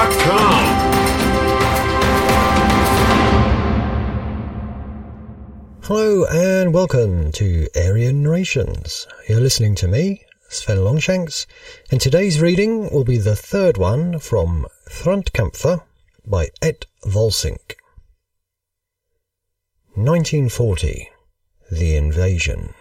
Hello and welcome to Aryan Narrations. You're listening to me, Sven Longshanks, and today's reading will be the third one from Frontkämpfer by Et Volsink. 1940. The Invasion.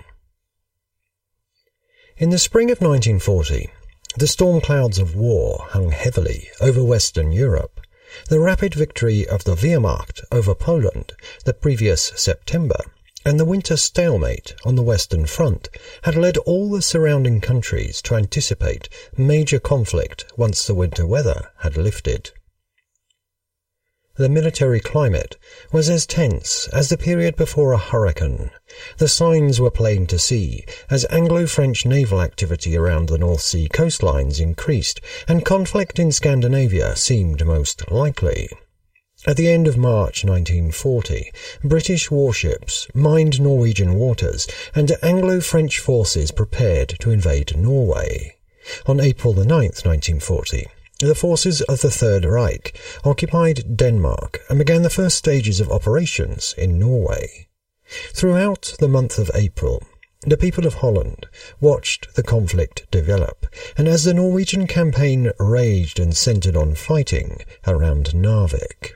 In the spring of 1940, the storm clouds of war hung heavily over Western Europe. The rapid victory of the Wehrmacht over Poland the previous September and the winter stalemate on the Western Front had led all the surrounding countries to anticipate major conflict once the winter weather had lifted. The military climate was as tense as the period before a hurricane. The signs were plain to see as Anglo-French naval activity around the North Sea coastlines increased and conflict in Scandinavia seemed most likely. At the end of March 1940, British warships mined Norwegian waters and Anglo-French forces prepared to invade Norway. On April 9, 1940, the forces of the Third Reich occupied Denmark and began the first stages of operations in Norway. Throughout the month of April, the people of Holland watched the conflict develop, and as the Norwegian campaign raged and centered on fighting around Narvik.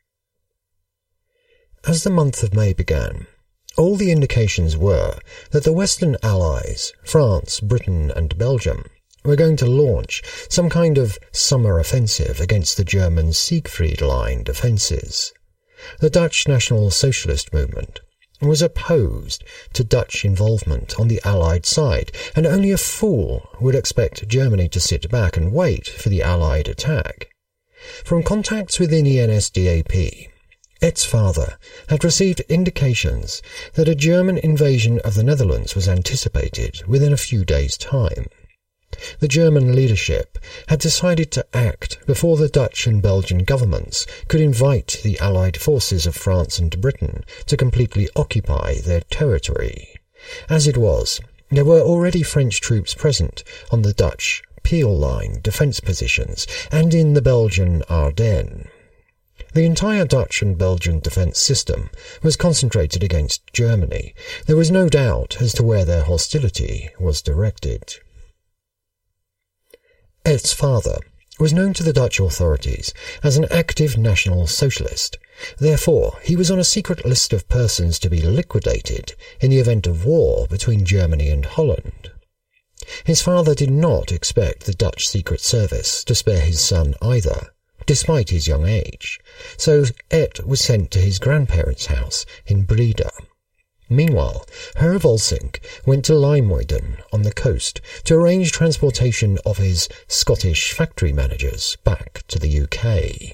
As the month of May began, all the indications were that the Western Allies, France, Britain and Belgium, were going to launch some kind of summer offensive against the German Siegfried Line defences. The Dutch National Socialist movement was opposed to Dutch involvement on the Allied side, and only a fool would expect Germany to sit back and wait for the Allied attack. From contacts within the NSDAP, Et's father had received indications that a German invasion of the Netherlands was anticipated within a few days' time. The German leadership had decided to act before the Dutch and Belgian governments could invite the Allied forces of France and Britain to completely occupy their territory. As it was, there were already French troops present on the Dutch Peel Line defence positions and in the Belgian Ardennes. The entire Dutch and Belgian defence system was concentrated against Germany. There was no doubt as to where their hostility was directed. Et's father was known to the Dutch authorities as an active National Socialist. Therefore, he was on a secret list of persons to be liquidated in the event of war between Germany and Holland. His father did not expect the Dutch Secret Service to spare his son either, despite his young age, so Et was sent to his grandparents' house in Breda. Meanwhile, Herr Volsink went to Lijmuiden on the coast to arrange transportation of his Scottish factory managers back to the UK.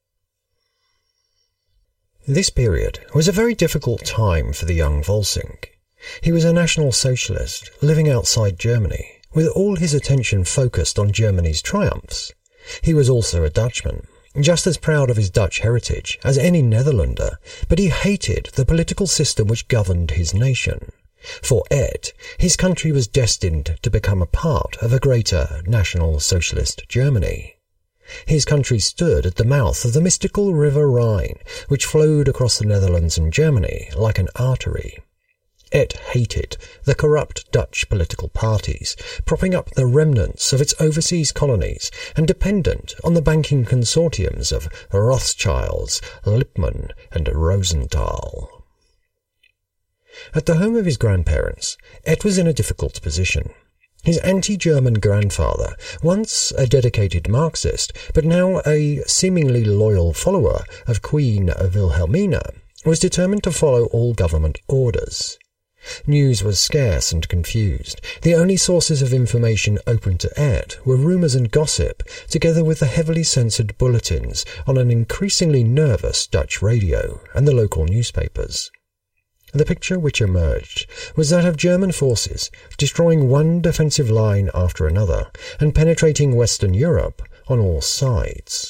This period was a very difficult time for the young Volsink. He was a National Socialist living outside Germany, with all his attention focused on Germany's triumphs. He was also a Dutchman, just as proud of his Dutch heritage as any Netherlander, but he hated the political system which governed his nation. For Et, his country was destined to become a part of a greater National Socialist Germany. His country stood at the mouth of the mystical River Rhine, which flowed across the Netherlands and Germany like an artery. Et hated the corrupt Dutch political parties, propping up the remnants of its overseas colonies and dependent on the banking consortiums of Rothschilds, Lippmann and Rosenthal. At the home of his grandparents, Et was in a difficult position. His anti-German grandfather, once a dedicated Marxist, but now a seemingly loyal follower of Queen Wilhelmina, was determined to follow all government orders. News was scarce and confused. The only sources of information open to Et were rumours and gossip, together with the heavily censored bulletins on an increasingly nervous Dutch radio and the local newspapers. The picture which emerged was that of German forces destroying one defensive line after another and penetrating Western Europe on all sides.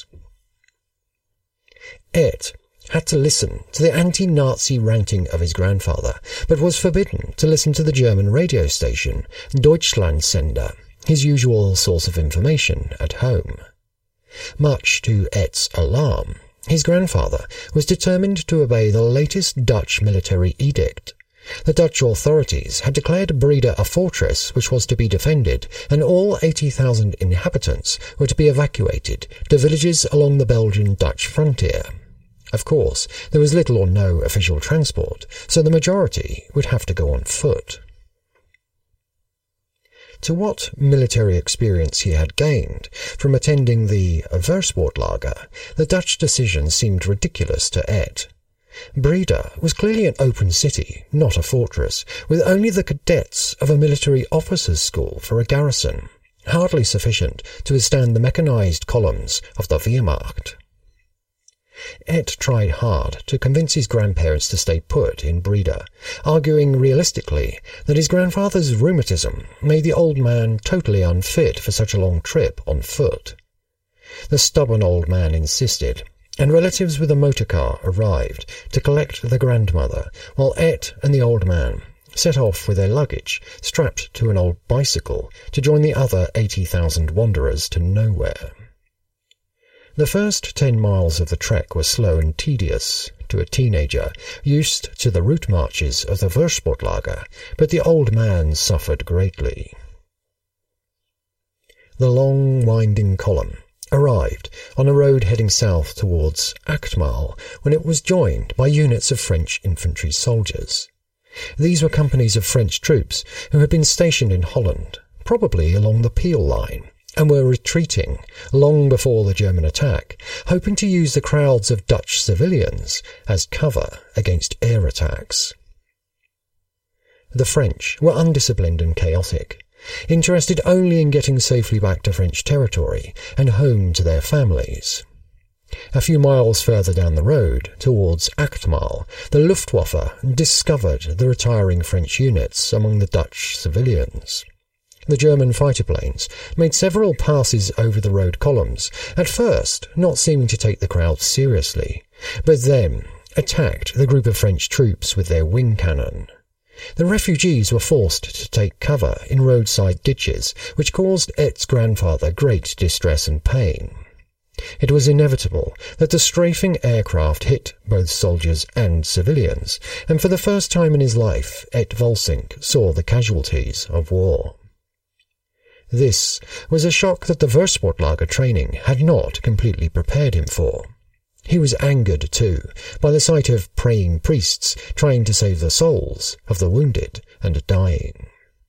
Et had to listen to the anti-Nazi ranting of his grandfather, but was forbidden to listen to the German radio station Deutschlandsender, his usual source of information at home. Much to Ett's alarm, his grandfather was determined to obey the latest Dutch military edict. The Dutch authorities had declared Breda a fortress which was to be defended, and all 80,000 inhabitants were to be evacuated to villages along the Belgian-Dutch frontier. Of course, there was little or no official transport, so the majority would have to go on foot. To what military experience he had gained from attending the Versportlager, the Dutch decision seemed ridiculous to Ett. Breda was clearly an open city, not a fortress, with only the cadets of a military officers' school for a garrison, hardly sufficient to withstand the mechanized columns of the Wehrmacht. Ett tried hard to convince his grandparents to stay put in Breda, arguing realistically that his grandfather's rheumatism made the old man totally unfit for such a long trip on foot. The stubborn old man insisted, and relatives with a motor car arrived to collect the grandmother, while Ett and the old man set off with their luggage strapped to an old bicycle to join the other 80,000 wanderers to nowhere. The first 10 miles of the trek were slow and tedious to a teenager used to the route marches of the Versportlager, but the old man suffered greatly. The long, winding column arrived on a road heading south towards Achtmaal when it was joined by units of French infantry soldiers. These were companies of French troops who had been stationed in Holland, probably along the Peel line, and were retreating long before the German attack, hoping to use the crowds of Dutch civilians as cover against air attacks. The French were undisciplined and chaotic, interested only in getting safely back to French territory and home to their families. A few miles further down the road, towards Achtmaal, the Luftwaffe discovered the retiring French units among the Dutch civilians. The German fighter planes made several passes over the road columns, at first not seeming to take the crowd seriously, but then attacked the group of French troops with their wing cannon. The refugees were forced to take cover in roadside ditches, which caused Ett's grandfather great distress and pain. It was inevitable that the strafing aircraft hit both soldiers and civilians, and for the first time in his life, Ett Volsink saw the casualties of war. This was a shock that the Versportlager training had not completely prepared him for. He was angered, too, by the sight of praying priests trying to save the souls of the wounded and dying.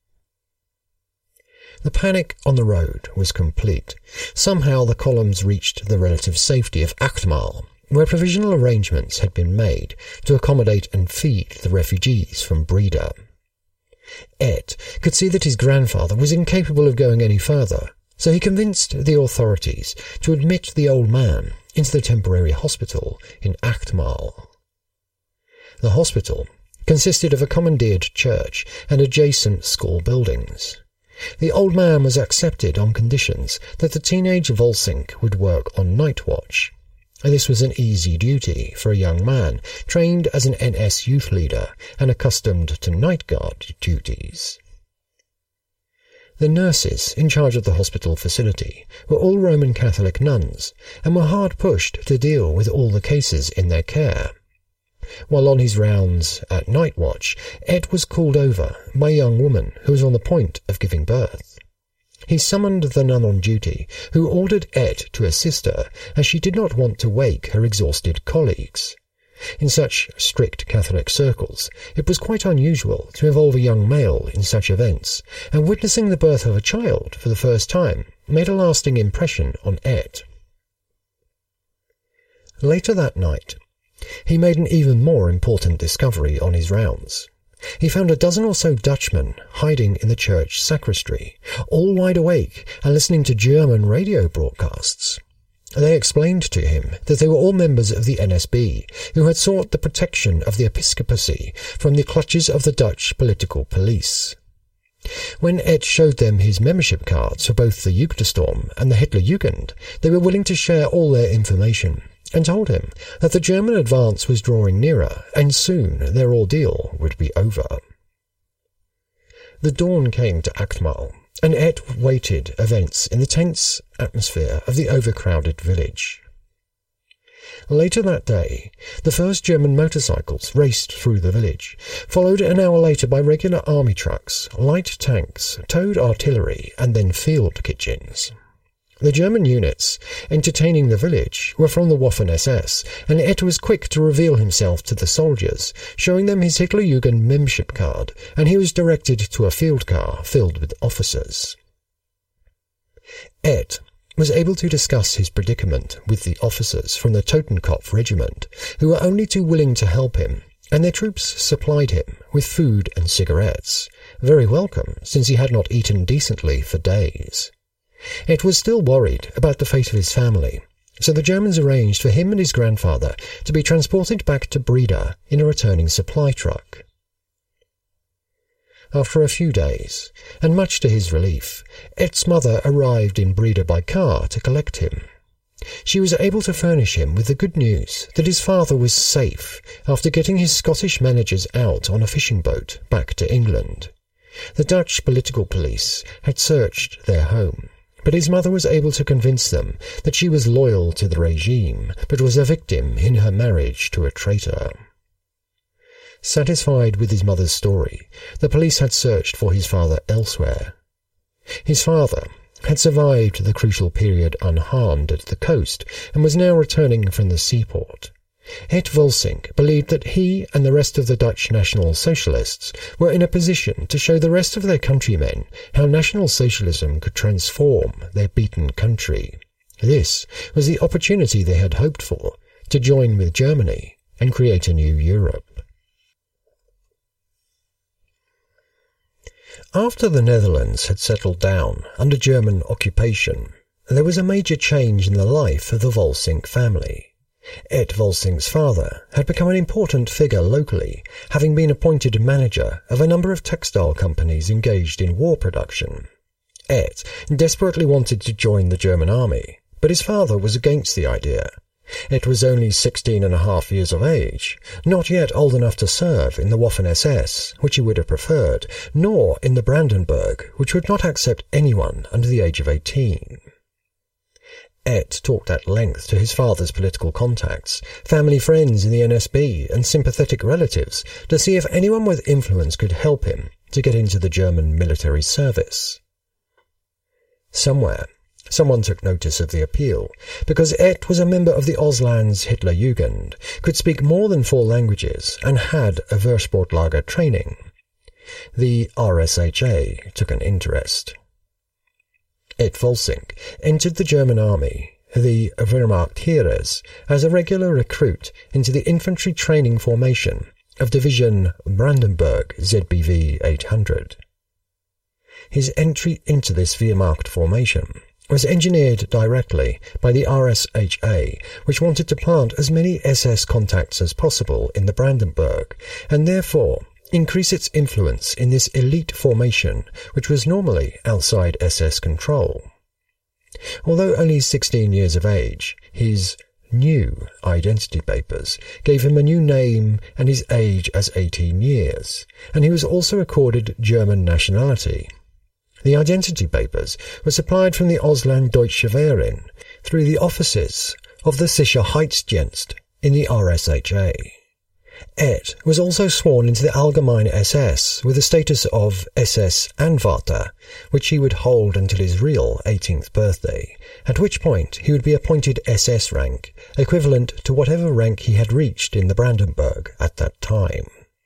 The panic on the road was complete. Somehow the columns reached the relative safety of Achtmaal, where provisional arrangements had been made to accommodate and feed the refugees from Breda. Ett could see that his grandfather was incapable of going any further, so he convinced the authorities to admit the old man into the temporary hospital in Achtmaal. The hospital consisted of a commandeered church and adjacent school buildings. The old man was accepted on conditions that the teenage Volsink would work on night watch. This was an easy duty for a young man trained as an NS youth leader and accustomed to night guard duties. The nurses in charge of the hospital facility were all Roman Catholic nuns and were hard pushed to deal with all the cases in their care. While on his rounds at night watch, Ett was called over by a young woman who was on the point of giving birth. He summoned the nun on duty, who ordered Ett to assist her, as she did not want to wake her exhausted colleagues. In such strict Catholic circles, it was quite unusual to involve a young male in such events, and witnessing the birth of a child for the first time made a lasting impression on Ett. Later that night, he made an even more important discovery on his rounds. He found a dozen or so Dutchmen hiding in the church sacristy, all wide awake and listening to German radio broadcasts. They explained to him that they were all members of the NSB, who had sought the protection of the episcopacy from the clutches of the Dutch political police. When Ett showed them his membership cards for both the Jugendstorm and the Hitlerjugend, they were willing to share all their information, and told him that the German advance was drawing nearer, and soon their ordeal would be over. The dawn came to Achtmaal, and Et waited events in the tense atmosphere of the overcrowded village. Later that day, the first German motorcycles raced through the village, followed an hour later by regular army trucks, light tanks, towed artillery, and then field kitchens. The German units entertaining the village were from the Waffen-SS, and Et was quick to reveal himself to the soldiers, showing them his Hitlerjugend membership card, and he was directed to a field car filled with officers. Et was able to discuss his predicament with the officers from the Totenkopf regiment, who were only too willing to help him, and their troops supplied him with food and cigarettes, very welcome since he had not eaten decently for days. Et was still worried about the fate of his family, so the Germans arranged for him and his grandfather to be transported back to Breda in a returning supply truck. After a few days, and much to his relief, Et's mother arrived in Breda by car to collect him. She was able to furnish him with the good news that his father was safe after getting his Scottish managers out on a fishing boat back to England. The Dutch political police had searched their home, but his mother was able to convince them that she was loyal to the regime, but was a victim in her marriage to a traitor. Satisfied with his mother's story, the police had searched for his father elsewhere. His father had survived the crucial period unharmed at the coast and was now returning from the seaport. Et Volsink believed that he and the rest of the Dutch National Socialists were in a position to show the rest of their countrymen how National Socialism could transform their beaten country. This was the opportunity they had hoped for, to join with Germany and create a new Europe. After the Netherlands had settled down under German occupation, there was a major change in the life of the Volsink family. Et Volsink's father had become an important figure locally, having been appointed manager of a number of textile companies engaged in war production. Et desperately wanted to join the German army, but his father was against the idea. Et was only 16.5 years of age, not yet old enough to serve in the Waffen-SS, which he would have preferred, nor in the Brandenburg, which would not accept anyone under the age of 18. Et talked at length to his father's political contacts, family friends in the NSB, and sympathetic relatives to see if anyone with influence could help him to get into the German military service. Somewhere, someone took notice of the appeal, because Et was a member of the Auslands Hitlerjugend, could speak more than 4 languages, and had a Wehrsportlager training. The RSHA took an interest. Et Volsink entered the German army, the Wehrmacht Heeres, as a regular recruit into the infantry training formation of Division Brandenburg ZBV 800. His entry into this Wehrmacht formation was engineered directly by the RSHA, which wanted to plant as many SS contacts as possible in the Brandenburg, and therefore increase its influence in this elite formation, which was normally outside SS control. Although only 16 years of age, his new identity papers gave him a new name and his age as 18 years, and he was also accorded German nationality. The identity papers were supplied from the Ausland Deutsche Wehren through the offices of the Sicherheitsdienst in the RSHA. Et was also sworn into the Allgemeine SS with the status of SS Anwärter, which he would hold until his real 18th birthday, at which point he would be appointed SS rank, equivalent to whatever rank he had reached in the Brandenburg at that time.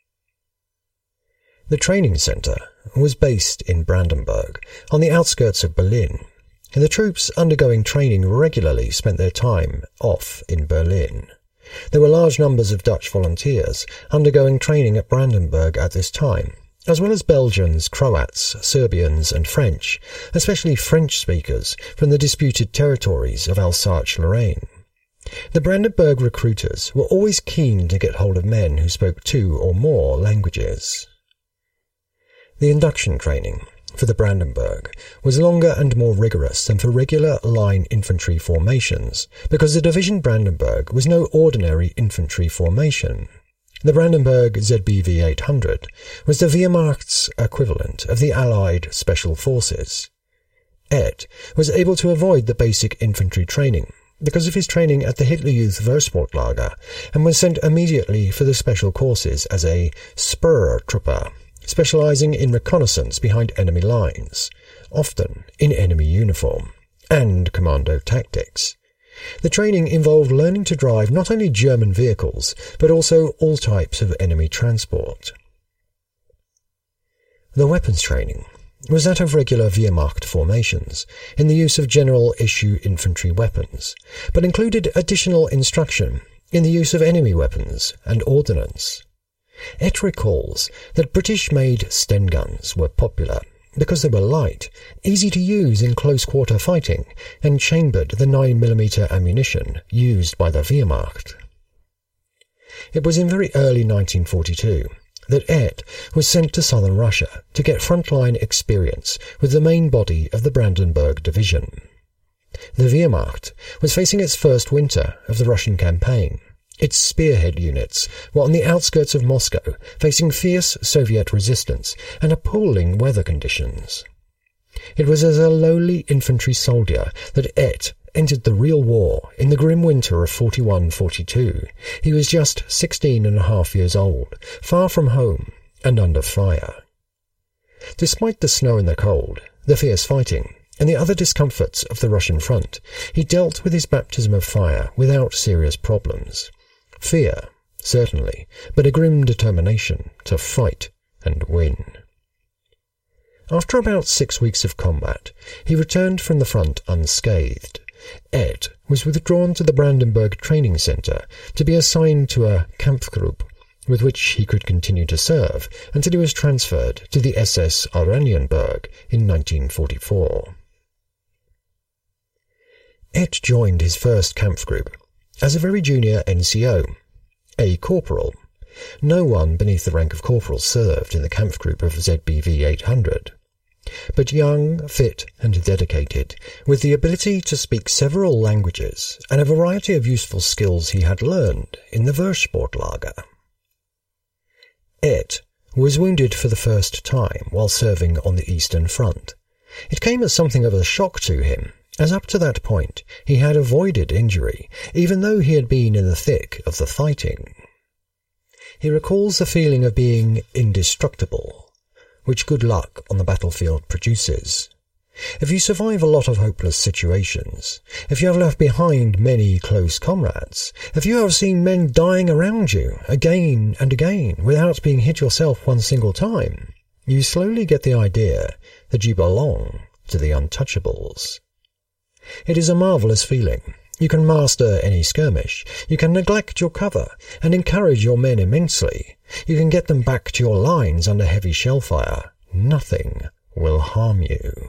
The training centre was based in Brandenburg, on the outskirts of Berlin, and the troops undergoing training regularly spent their time off in Berlin. There were large numbers of Dutch volunteers undergoing training at Brandenburg at this time, as well as Belgians, Croats, Serbians and French, especially French speakers from the disputed territories of Alsace-Lorraine. The Brandenburg recruiters were always keen to get hold of men who spoke 2 or more languages. The induction training for the Brandenburg was longer and more rigorous than for regular line infantry formations, because the Division Brandenburg was no ordinary infantry formation. The Brandenburg ZBV 800 was the Wehrmacht's equivalent of the Allied Special Forces. Ed was able to avoid the basic infantry training because of his training at the Hitlerjugend Wehrsportlager and was sent immediately for the special courses as a Spur-Trupper, specializing in reconnaissance behind enemy lines, often in enemy uniform, and commando tactics. The training involved learning to drive not only German vehicles, but also all types of enemy transport. The weapons training was that of regular Wehrmacht formations, in the use of general-issue infantry weapons, but included additional instruction in the use of enemy weapons and ordnance. Ed recalls that British-made Sten guns were popular because they were light, easy to use in close-quarter fighting, and chambered the 9mm ammunition used by the Wehrmacht. It was in very early 1942 that Ed was sent to southern Russia to get frontline experience with the main body of the Brandenburg Division. The Wehrmacht was facing its first winter of the Russian campaign. Its spearhead units were on the outskirts of Moscow, facing fierce Soviet resistance and appalling weather conditions. It was as a lowly infantry soldier that Ed entered the real war in the grim winter of 41-42. He was just 16.5 years old, far from home and under fire. Despite the snow and the cold, the fierce fighting, and the other discomforts of the Russian front, he dealt with his baptism of fire without serious problems. Fear, certainly, but a grim determination to fight and win. After about 6 weeks of combat, he returned from the front unscathed. Ed was withdrawn to the Brandenburg Training Center to be assigned to a Kampfgruppe with which he could continue to serve until he was transferred to the SS Oranienburg in 1944. Ed joined his first Kampfgruppe as a very junior NCO, a corporal. No one beneath the rank of corporal served in the Kampfgruppe of ZBV 800. But young, fit, and dedicated, with the ability to speak several languages and a variety of useful skills he had learned in the Wehrsportlager. Ed was wounded for the first time while serving on the Eastern Front. It came as something of a shock to him, as up to that point he had avoided injury, even though he had been in the thick of the fighting. He recalls the feeling of being indestructible, which good luck on the battlefield produces. If you survive a lot of hopeless situations, if you have left behind many close comrades, if you have seen men dying around you again and again without being hit yourself one single time, you slowly get the idea that you belong to the untouchables. It is a marvellous feeling. You can master any skirmish, you can neglect your cover and encourage your men immensely. You can get them back to your lines under heavy shell fire. Nothing will harm you.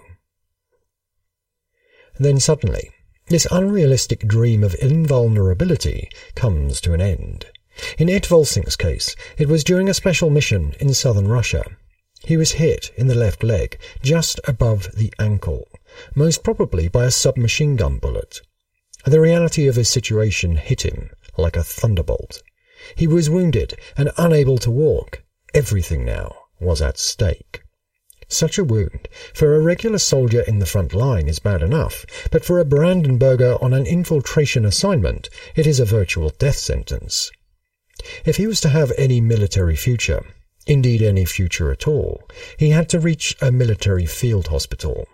Then suddenly, this unrealistic dream of invulnerability comes to an end. In Ed Volsing's case, it was during a special mission in southern Russia. He was hit in the left leg, just above the ankle, most probably by a submachine gun bullet. The reality of his situation hit him like a thunderbolt. He was wounded and unable to walk. Everything now was at stake. Such a wound, for a regular soldier in the front line, is bad enough, but for a Brandenburger on an infiltration assignment, it is a virtual death sentence. If he was to have any military future, indeed any future at all, he had to reach a military field hospital.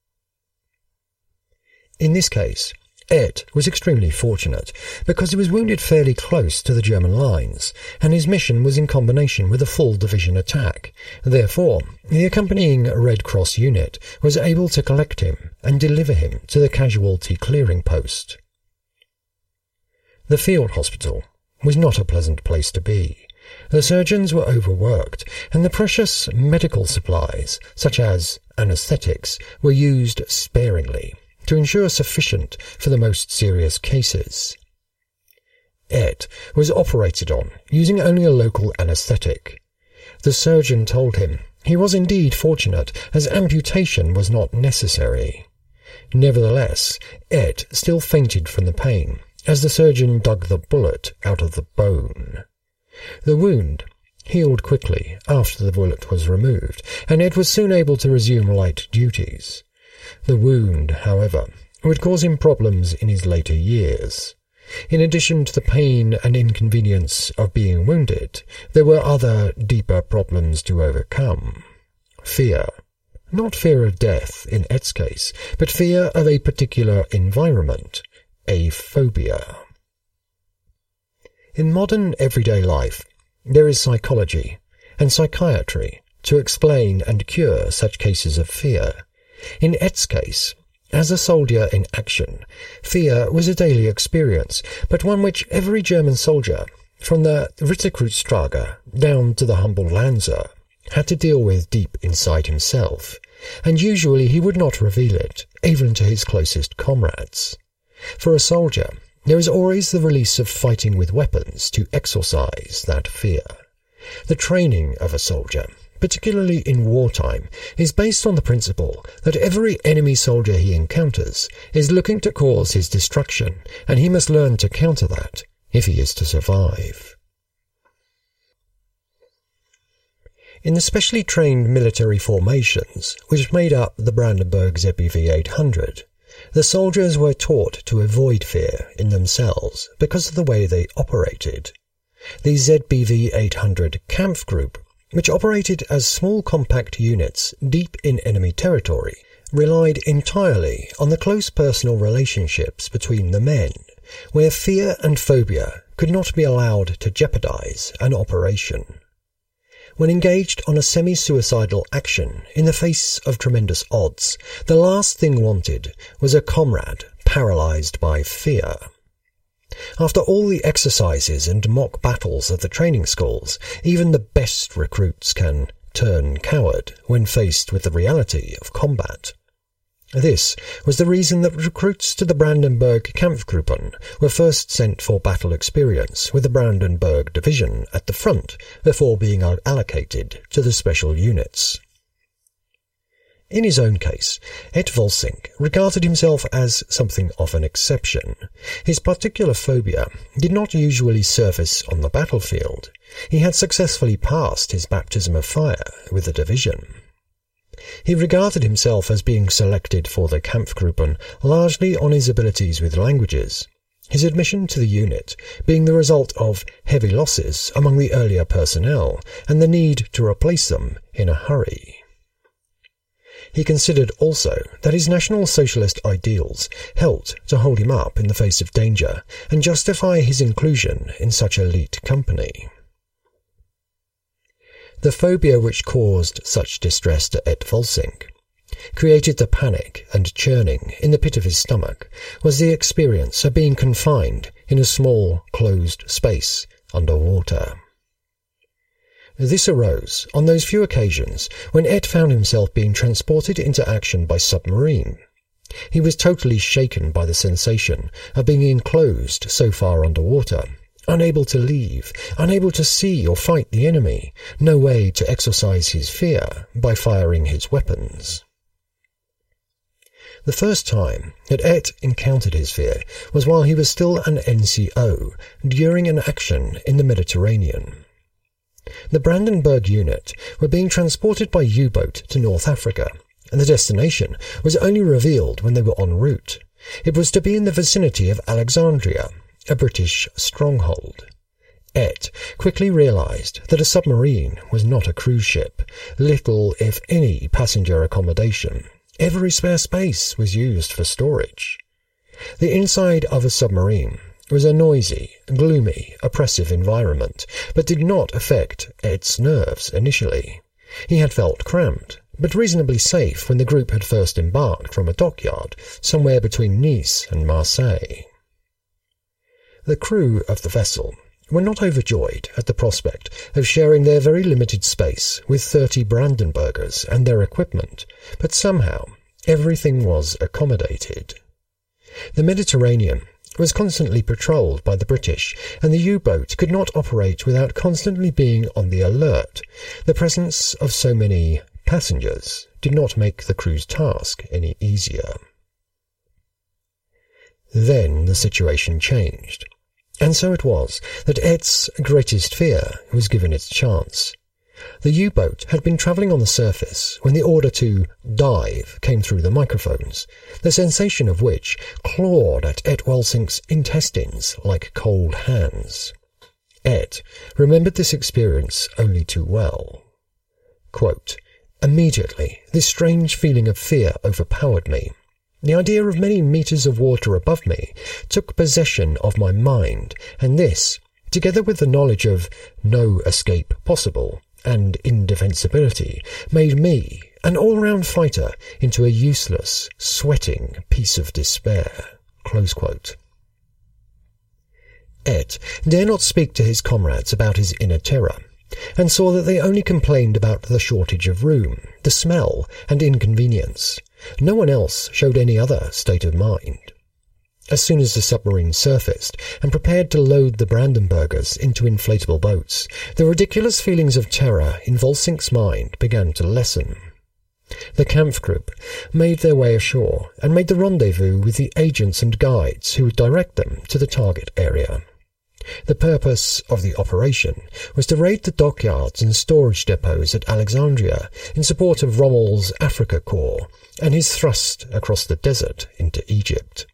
In this case, Ed was extremely fortunate because he was wounded fairly close to the German lines, and his mission was in combination with a full division attack. Therefore, the accompanying Red Cross unit was able to collect him and deliver him to the casualty clearing post. The field hospital was not a pleasant place to be. The surgeons were overworked, and the precious medical supplies, such as anesthetics, were used sparingly to ensure sufficient for the most serious cases. Ed was operated on using only a local anesthetic. The surgeon told him he was indeed fortunate, as amputation was not necessary. Nevertheless, Ed still fainted from the pain as the surgeon dug the bullet out of the bone. The wound healed quickly after the bullet was removed, and Ed was soon able to resume light duties. The wound, however, would cause him problems in his later years. In addition to the pain and inconvenience of being wounded, there were other, deeper problems to overcome. Fear. Not fear of death in Ed's case, but fear of a particular environment, a phobia. In modern everyday life, there is psychology and psychiatry to explain and cure such cases of fear. In Ed's case, as a soldier in action, fear was a daily experience, but one which every German soldier, from the Ritterkreuzstrager down to the humble Lanzer, had to deal with deep inside himself, and usually he would not reveal it, even to his closest comrades. For a soldier, there is always the release of fighting with weapons to exorcise that fear. The training of a soldier, particularly in wartime, is based on the principle that every enemy soldier he encounters is looking to cause his destruction, and he must learn to counter that if he is to survive. In the specially trained military formations, which made up the Brandenburg ZBV 800, the soldiers were taught to avoid fear in themselves because of the way they operated. The ZBV 800 Kampfgruppe, which operated as small compact units deep in enemy territory, relied entirely on the close personal relationships between the men, where fear and phobia could not be allowed to jeopardize an operation. When engaged on a semi-suicidal action in the face of tremendous odds, the last thing wanted was a comrade paralyzed by fear. After all the exercises and mock battles of the training schools, even the best recruits can turn coward when faced with the reality of combat. This was the reason that recruits to the Brandenburg Kampfgruppen were first sent for battle experience with the Brandenburg Division at the front before being allocated to the special units. In his own case, Ed Volsing regarded himself as something of an exception. His particular phobia did not usually surface on the battlefield. He had successfully passed his baptism of fire with the division. He regarded himself as being selected for the Kampfgruppen largely on his abilities with languages, his admission to the unit being the result of heavy losses among the earlier personnel and the need to replace them in a hurry. He considered also that his National Socialist ideals helped to hold him up in the face of danger and justify his inclusion in such elite company. The phobia which caused such distress to Ed Volsing, created the panic and churning in the pit of his stomach, was the experience of being confined in a small, closed space underwater. This arose on those few occasions when Ed found himself being transported into action by submarine. He was totally shaken by the sensation of being enclosed so far underwater, unable to leave, unable to see or fight the enemy, no way to exorcise his fear by firing his weapons. The first time that Ed encountered his fear was while he was still an NCO during an action in the Mediterranean. The Brandenburg unit were being transported by U-boat to North Africa, and the destination was only revealed when they were en route. It was to be in the vicinity of Alexandria, a British stronghold. Ed quickly realized that a submarine was not a cruise ship, little if any passenger accommodation. Every spare space was used for storage. The inside of a submarine was a noisy, gloomy, oppressive environment, but did not affect Ed's nerves initially. He had felt cramped, but reasonably safe when the group had first embarked from a dockyard somewhere between Nice and Marseille. The crew of the vessel were not overjoyed at the prospect of sharing their very limited space with 30 Brandenburgers and their equipment, but somehow everything was accommodated. The Mediterranean was constantly patrolled by the British, and the U-boat could not operate without constantly being on the alert. The presence of so many passengers did not make the crew's task any easier. Then the situation changed. And so it was that Ed's greatest fear was given its chance. The U-boat had been travelling on the surface when the order to dive came through the microphones, the sensation of which clawed at Ed Welsink's intestines like cold hands. Ed remembered this experience only too well. Quote, "Immediately, this strange feeling of fear overpowered me. The idea of many meters of water above me took possession of my mind, and this, together with the knowledge of no escape possible and indefensibility, made me, an all-round fighter, into a useless, sweating piece of despair." Close quote. Ed dare not speak to his comrades about his inner terror, and saw that they only complained about the shortage of room, the smell, and inconvenience. No one else showed any other state of mind. As soon as the submarine surfaced and prepared to load the Brandenburgers into inflatable boats, the ridiculous feelings of terror in Volsink's mind began to lessen. The Kampfgruppe made their way ashore and made the rendezvous with the agents and guides who would direct them to the target area. The purpose of the operation was to raid the dockyards and storage depots at Alexandria in support of Rommel's Africa Corps and his thrust across the desert into Egypt.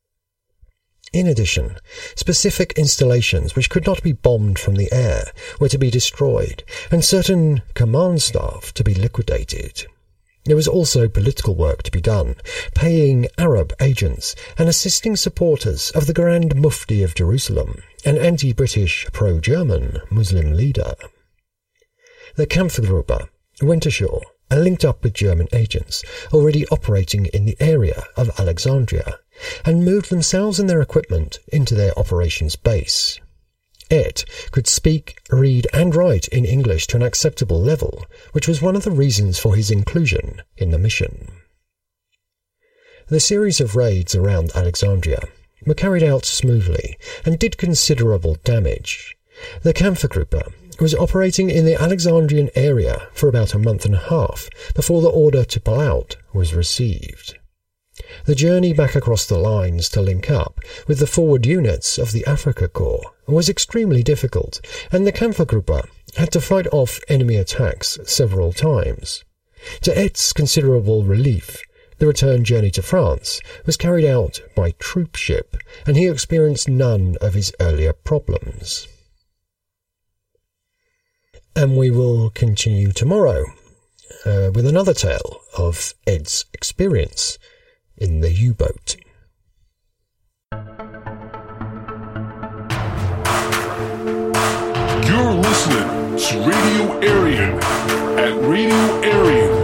In addition, specific installations which could not be bombed from the air were to be destroyed, and certain command staff to be liquidated. There was also political work to be done, paying Arab agents and assisting supporters of the Grand Mufti of Jerusalem, an anti-British, pro-German Muslim leader. The Kampfgruppe went ashore and linked up with German agents already operating in the area of Alexandria, and moved themselves and their equipment into their operations base. Ed could speak, read and write in English to an acceptable level, which was one of the reasons for his inclusion in the mission. The series of raids around Alexandria were carried out smoothly and did considerable damage. The Kampfgruppe was operating in the Alexandrian area for about a month and a half before the order to pull out was received. The journey back across the lines to link up with the forward units of the Africa Corps was extremely difficult, and the Kampfgruppe had to fight off enemy attacks several times. To Ed's considerable relief, the return journey to France was carried out by troop ship, and he experienced none of his earlier problems. And we will continue tomorrow with another tale of Ed's experience in the U-boat. You're listening to Radio Aryan at radioaryan.com.